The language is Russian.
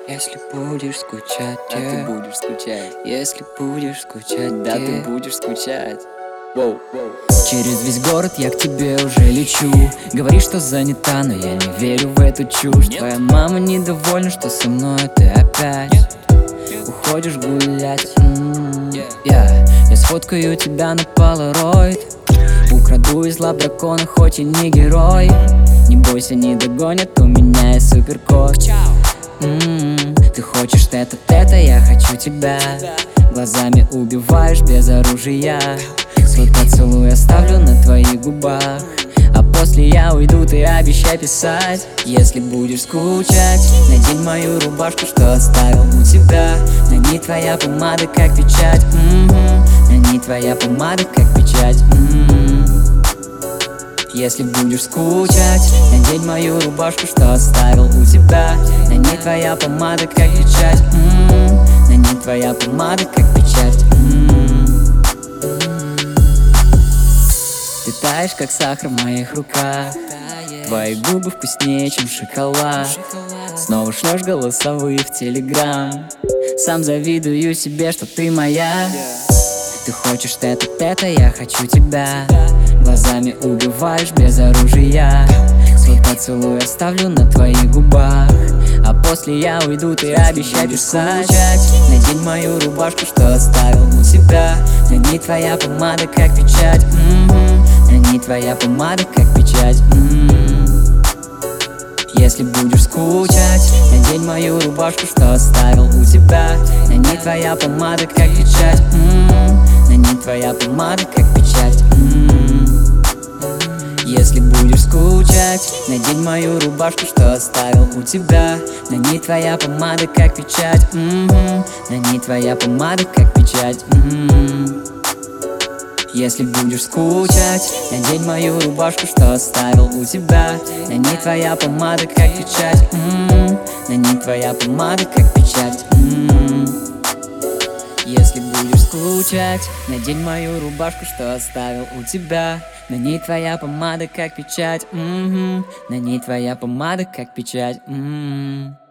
Если будешь скучать, Да ты будешь скучать. если будешь скучать, Да ты будешь скучать. Воу. Через весь город я к тебе уже лечу. Говоришь, что занята, но я не верю в эту чушь. Нет. Твоя мама недовольна, что со мной ты опять уходишь гулять. Я сфоткаю тебя на полароид, украду из лап дракона, хоть и не герой. Не бойся, не догонят, у меня есть суперкот. Ты хочешь это, я хочу тебя. Глазами убиваешь без оружия. Свой поцелуй оставлю на твоих губах, а после я уйду, ты обещай писать. Если будешь скучать, надень мою рубашку, что оставил у тебя. На ней твоя помада, как печать. На ней твоя помада, как печать. Если будешь скучать, надень мою рубашку, что оставил у тебя. На ней твоя помада, как печать. На ней твоя помада, как печать. Ты таешь, как сахар в моих руках. Твои губы вкуснее, чем шоколад. Снова шлешь голосовые в телеграм. Сам завидую себе, что ты моя. Ты хочешь это, я хочу тебя. Глазами убиваешь без оружия. Свой поцелуй оставлю на твоих губах, а после я уйду, ты обещай писать. Надень мою рубашку, что оставил у тебя. На ней твоя помада, как печать. На ней твоя помада, как печать. Если будешь скучать, надень мою рубашку, что оставил у тебя. На ней твоя помада, как печать. На ней твоя помада, как печать. Если будешь скучать, надень мою рубашку, что оставил у тебя. На ней твоя помада, как печать. На ней твоя помада, как печать. Если будешь скучать, надень мою рубашку, что оставил у тебя. На ней твоя помада, как печать. На ней твоя помада, как печать. Если будешь скучать, надень мою рубашку, что оставил у тебя. На ней твоя помада, как печать. На ней твоя помада, как печать.